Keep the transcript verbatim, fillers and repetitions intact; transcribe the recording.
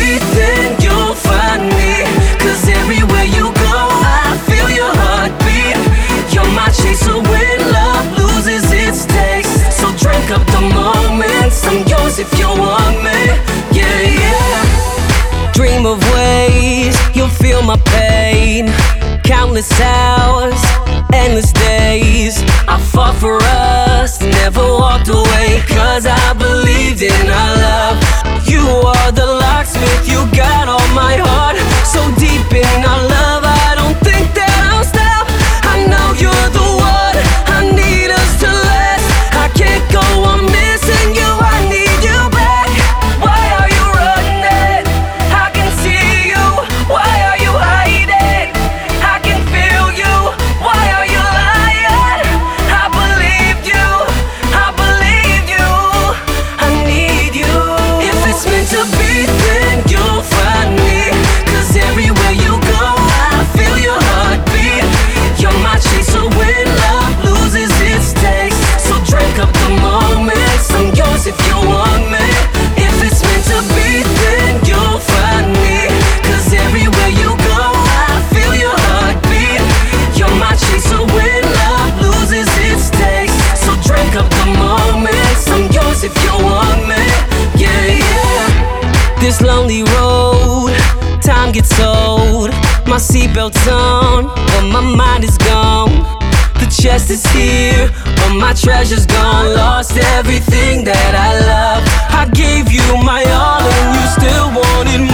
beat, then you'll find me. Cause everywhere you go, I feel your heartbeat. You're my chaser when love loses its taste. So drink up the moments, I'm yours if you want me. Yeah, yeah. Dream of ways you'll feel my pain. Countless hours, endless days. I fought for us, never walked away. Cause I believed in our love. You are the locksmith, you got all my heart. So deep in our love, I don't think that I'll stop. I know you're the one, I need us to last. I can't go on missing you, I need you back. Why are you running? I can see you. Why are you hiding? I can feel you. Why are you lying? I believed you, I believe you. I need you. If it's meant to be, then you'll find me. Cause everywhere you go, I feel your heartbeat. You're my chaser when love loses its taste. So drink up the moments, I'm yours if you want me. If it's meant to be, then you'll find me. Cause everywhere you go, I feel your heartbeat. You're my chaser when love loses its taste. So drink up the moments, I'm yours if you want me. Yeah, yeah. This lonely road, time gets old. My seatbelt's on, but my mind is gone. The chest is here, but my treasure's gone. Lost everything that I love. I gave you my all and you still wanted